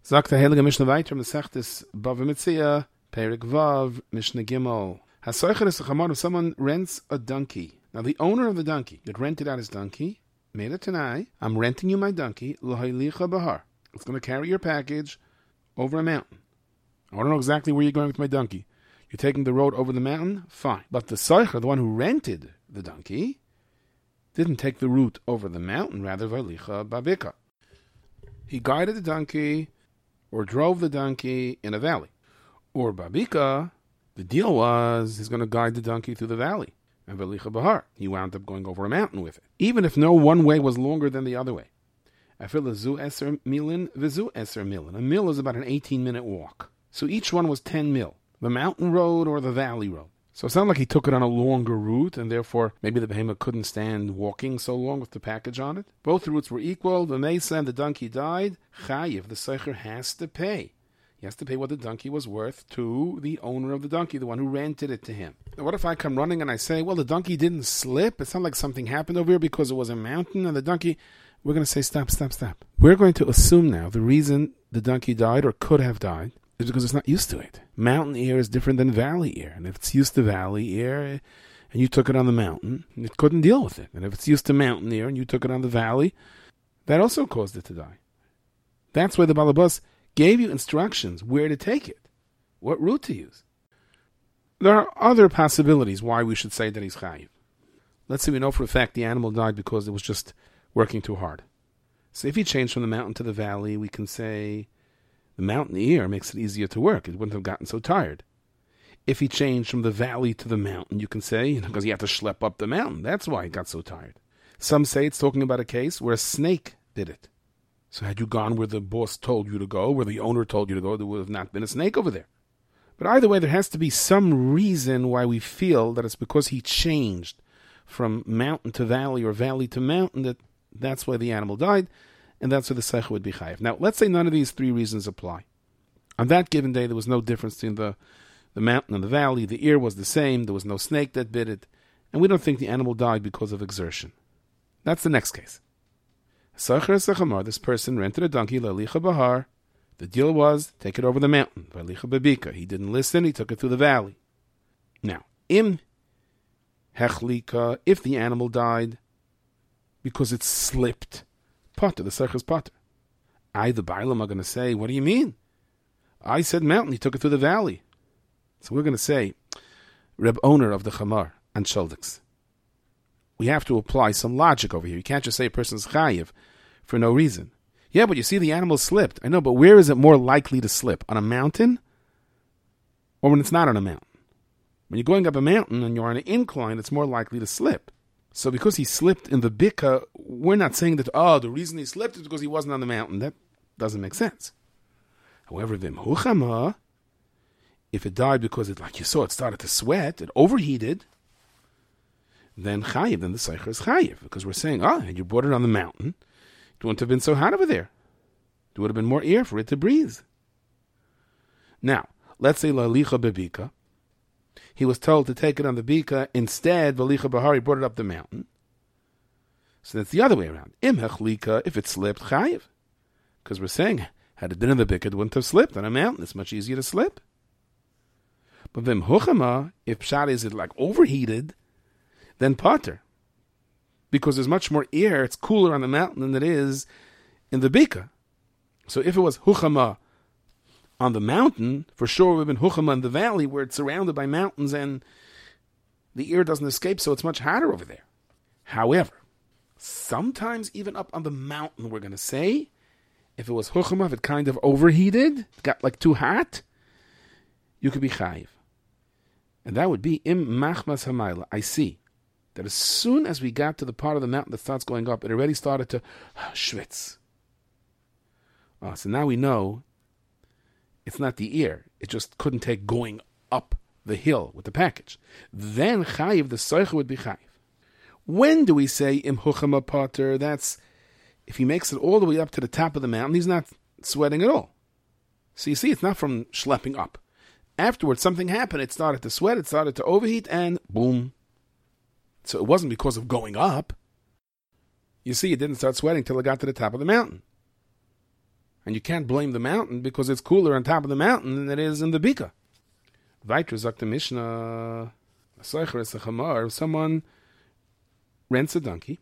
Sagt der Heilige Mishnah weiter, Mesechtes Bava Metzia, Perek Vav, Mishnah Gimel. Hasoicher is a chamar if someone rents a donkey. Now the owner of the donkey that rented out his donkey made a tanai, I'm renting you my donkey, l'haylicha bahar. It's going to carry your package over a mountain. I don't know exactly where you're going with my donkey. You're taking the road over the mountain? Fine. But the soicher, the one who rented the donkey, didn't take the route over the mountain, rather vaylicha babika. He guided the donkey or drove the donkey in a valley. Or babika, the deal was he's going to guide the donkey through the valley. And vaylicha bahar, he wound up going over a mountain with it. Even if no one way was longer than the other way. Afil zu eser milin vizu eser milin. A mil is about an 18-minute walk. So each one was 10 mil. The mountain road or the valley road. So it sounded like he took it on a longer route, and therefore maybe the behemoth couldn't stand walking so long with the package on it. Both routes were equal. The mesa and the donkey died. Chayiv, the seicher, has to pay. He has to pay what the donkey was worth to the owner of the donkey, the one who rented it to him. Now, what if I come running and I say, well, the donkey didn't slip. It's not like something happened over here because it was a mountain, and the donkey... We're going to say, stop. We're going to assume now the reason the donkey died or could have died is because it's not used to it. Mountain air is different than valley air. And if it's used to valley air and you took it on the mountain, it couldn't deal with it. And if it's used to mountain air and you took it on the valley, that also caused it to die. That's why the Balabas gave you instructions where to take it, what route to use. There are other possibilities why we should say that he's chayiv. Let's say we know for a fact the animal died because it was just working too hard. So if he changed from the mountain to the valley, we can say the mountain air makes it easier to work. It wouldn't have gotten so tired. If he changed from the valley to the mountain, you can say, because you have to schlep up the mountain. That's why he got so tired. Some say it's talking about a case where a snake did it. So had you gone where the boss told you to go, where the owner told you to go, there would have not been a snake over there. But either way, there has to be some reason why we feel that it's because he changed from mountain to valley or valley to mountain that's why the animal died, and that's why the seicher would be chayiv. Now, let's say none of these three reasons apply. On that given day, there was no difference between the mountain and the valley. The ear was the same. There was no snake that bit it. And we don't think the animal died because of exertion. That's the next case. This person rented a donkey, l'haylicha bahar. The deal was, take it over the mountain, vaylicha babika. He didn't listen, he took it through the valley. Now, im hechlika, if the animal died, because it slipped, potter, the seicher's potter. The bailam, are going to say, what do you mean? I said mountain, he took it through the valley. So we're going to say, Reb owner of the chamar and sholdiks. We have to apply some logic over here. You can't just say a person's chayiv for no reason. Yeah, but you see the animal slipped. I know, but where is it more likely to slip? On a mountain or when it's not on a mountain? When you're going up a mountain and you're on an incline, it's more likely to slip. So because he slipped in the bika, we're not saying that, the reason he slipped is because he wasn't on the mountain. That doesn't make sense. However, v'imhuchama, if it died because it, like you saw, it started to sweat, it overheated, then chayiv, then the seicher is chayiv. Because we're saying, and you brought it on the mountain, it wouldn't have been so hot over there. There would have been more air for it to breathe. Now, let's say l'haylicha bebika. He was told to take it on the bika. Instead, v'licha bahar, he brought it up the mountain. So that's the other way around. Im hechlika, if it slipped, chayiv. Because we're saying, had it been in the bika, it wouldn't have slipped. On a mountain, it's much easier to slip. But vim huchama, if pshat is it like overheated, then potter. Because there's much more air, it's cooler on the mountain than it is in the bika. So if it was huchama on the mountain, for sure we've been huchama in the valley where it's surrounded by mountains and the air doesn't escape, so it's much hotter over there. However, sometimes even up on the mountain, we're going to say, if it was huchama, if it kind of overheated, got like too hot, you could be chayiv. And that would be im machmas hamayla. I see that as soon as we got to the part of the mountain that starts going up, it already started to schwitz. So now we know it's not the ear. It just couldn't take going up the hill with the package. Then chayiv, the seicher would be chayiv. When do we say im huchama potter? That's if he makes it all the way up to the top of the mountain, he's not sweating at all. So you see, it's not from schlepping up. Afterwards, something happened. It started to sweat, it started to overheat, and boom. So it wasn't because of going up. You see, it didn't start sweating till it got to the top of the mountain. And you can't blame the mountain because it's cooler on top of the mountain than it is in the Bika. Weiter sagt the Mishnah, someone rents a donkey,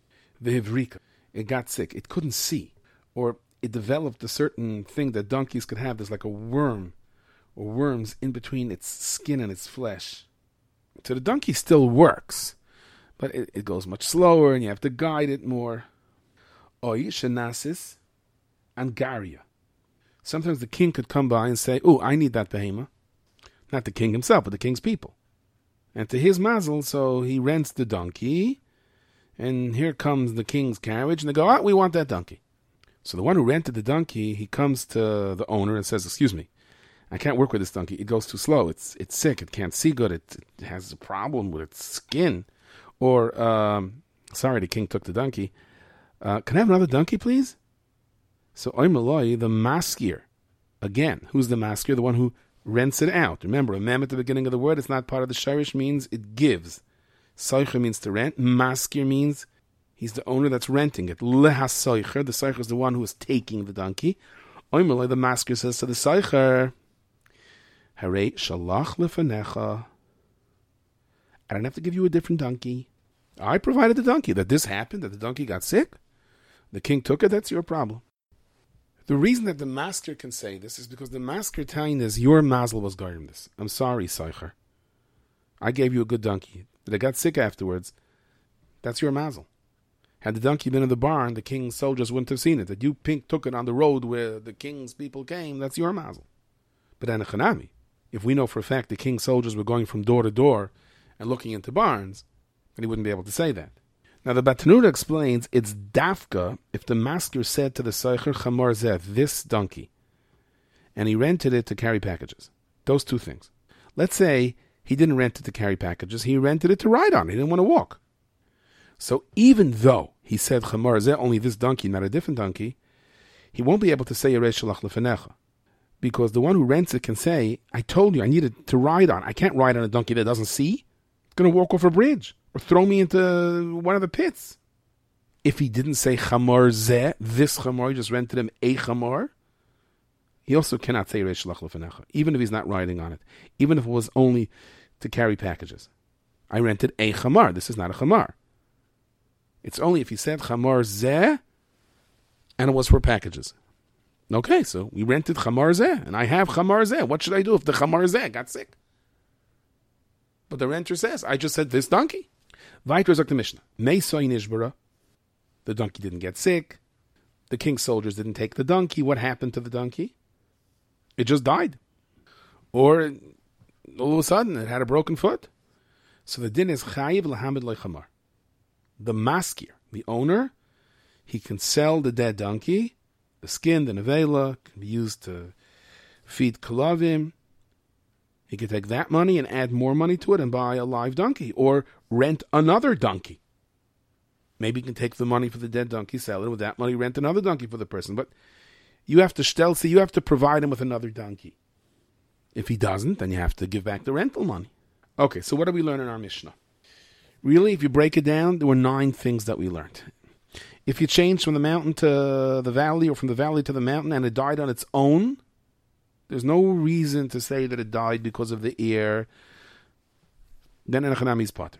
it got sick, it couldn't see, or it developed a certain thing that donkeys could have. There's like a worm or worms in between its skin and its flesh. So the donkey still works, but it goes much slower and you have to guide it more. Oy shenasis angaria. Sometimes the king could come by and say, "Oh, I need that behemoth." Not the king himself, but the king's people. And to his mazel, so he rents the donkey, and here comes the king's carriage, and they go, we want that donkey. So the one who rented the donkey, he comes to the owner and says, "Excuse me, I can't work with this donkey. It goes too slow. It's sick. It can't see good. It has a problem with its skin." Or, sorry, the king took the donkey. Can I have another donkey, please? So, Oymaloi, the maskir. Again, who's the maskir? The one who rents it out. Remember, a mem at the beginning of the word, it's not part of the shirish, means it gives. Soicher means to rent. Maskir means he's the owner that's renting it. Leha soicher, the soicher is the one who is taking the donkey. Oymaloi, the maskir says to the soicher, Harei shalach lefanecha. I don't have to give you a different donkey. I provided the donkey. That this happened, that the donkey got sick, the king took it, that's your problem. The reason that the masker can say this is because the masker telling is your mazel was guarding this. I'm sorry, Seicher. I gave you a good donkey. But it got sick afterwards. That's your mazel. Had the donkey been in the barn, the king's soldiers wouldn't have seen it. That you took it on the road where the king's people came, that's your mazel. But in a Chanami, if we know for a fact the king's soldiers were going from door to door and looking into barns, then he wouldn't be able to say that. Now the Batanuda explains it's dafka if the masker said to the Seicher Chamor Zeh, this donkey, and he rented it to carry packages. Those two things. Let's say he didn't rent it to carry packages, he rented it to ride on. He didn't want to walk. So even though he said Chamor Zeh, only this donkey, not a different donkey, he won't be able to say Yerei Shalach Lefanecha. Because the one who rents it can say, I told you I needed to ride on. I can't ride on a donkey that doesn't see. It's going to walk off a bridge. Or throw me into one of the pits. If he didn't say chamor zeh, this chamor, he just rented him a chamor, he also cannot say reish shalach lefanecha, even if he's not riding on it, even if it was only to carry packages. I rented a chamar. This is not a chamar. It's only if he said chamor zeh, and it was for packages. Okay, so we rented chamar zeh, and I have chamar zeh. What should I do if the chamar zeh got sick? But the renter says, I just said this donkey. Weiter sagt the Mishnah. Meisoy nishbara. The donkey didn't get sick. The king's soldiers didn't take the donkey. What happened to the donkey? It just died. Or all of a sudden it had a broken foot. So the din is chayiv lahamid lechamar. The maskir, the owner, he can sell the dead donkey. The skin, the nevela, can be used to feed kalavim. He could take that money and add more money to it and buy a live donkey or rent another donkey. Maybe he can take the money for the dead donkey, sell it, with that money rent another donkey for the person. But you have to you have to provide him with another donkey. If he doesn't, then you have to give back the rental money. Okay, so what do we learn in our Mishnah? Really, if you break it down, there were 9 things that we learned. If you change from the mountain to the valley or from the valley to the mountain and it died on its own, there's no reason to say that it died because of the air. Then Enochanami is potter.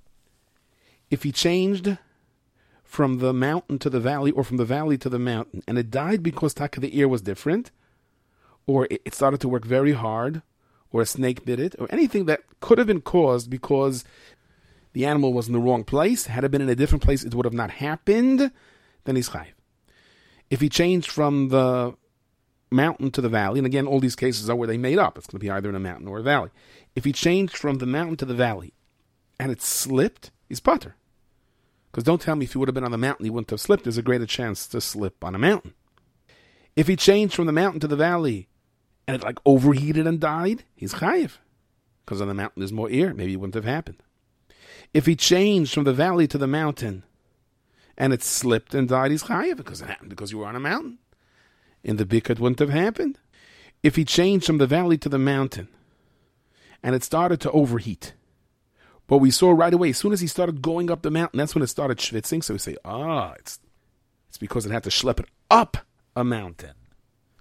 If he changed from the mountain to the valley or from the valley to the mountain and it died because taka the ear was different, or it started to work very hard, or a snake bit it, or anything that could have been caused because the animal was in the wrong place, had it been in a different place, it would have not happened, then he's chayiv. If he changed from the mountain to the valley, and again, all these cases are where they made up. It's going to be either in a mountain or a valley. If he changed from the mountain to the valley and it slipped, he's putter. Because don't tell me if he would have been on the mountain, he wouldn't have slipped. There's a greater chance to slip on a mountain. If he changed from the mountain to the valley and it like overheated and died, he's chayiv. Because on the mountain there's more air. Maybe it wouldn't have happened. If he changed from the valley to the mountain and it slipped and died, he's chayiv. Because it happened because you were on a mountain. In the Bika, it wouldn't have happened. If he changed from the valley to the mountain and it started to overheat, but we saw right away, as soon as he started going up the mountain, that's when it started schwitzing. So we say, it's because it had to schlep it up a mountain.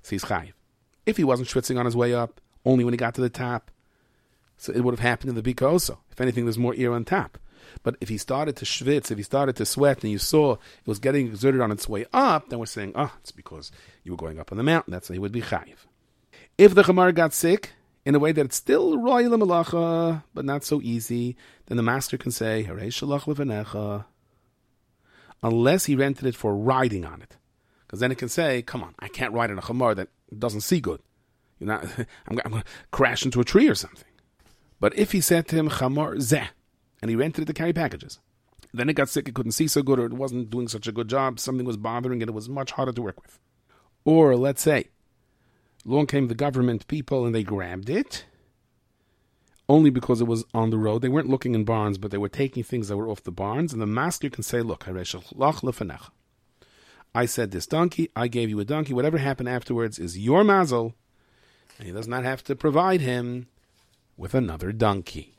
so he's chayiv. If he wasn't schwitzing on his way up, only when he got to the top, so it would have happened in the bika also. If anything, there's more air on top. But if he started to schwitz, if he started to sweat, and you saw it was getting exerted on its way up, then we're saying, it's because you were going up on the mountain. That's why he would be chayiv. If the chamar got sick in a way that it's still royal malacha, but not so easy, then the master can say, Harei shalach levanecha, unless he rented it for riding on it. Because then it can say, come on, I can't ride on a chamar that doesn't see good. You're not, I'm going to crash into a tree or something. But if he said to him, chamar zeh, and he rented it to carry packages, then it got sick, it couldn't see so good, or it wasn't doing such a good job, something was bothering it, it was much harder to work with. Or let's say, along came the government people and they grabbed it, only because it was on the road. They weren't looking in barns, but they were taking things that were off the barns, and the master can say, look, I said this donkey, I gave you a donkey, whatever happened afterwards is your mazel, and he does not have to provide him with another donkey.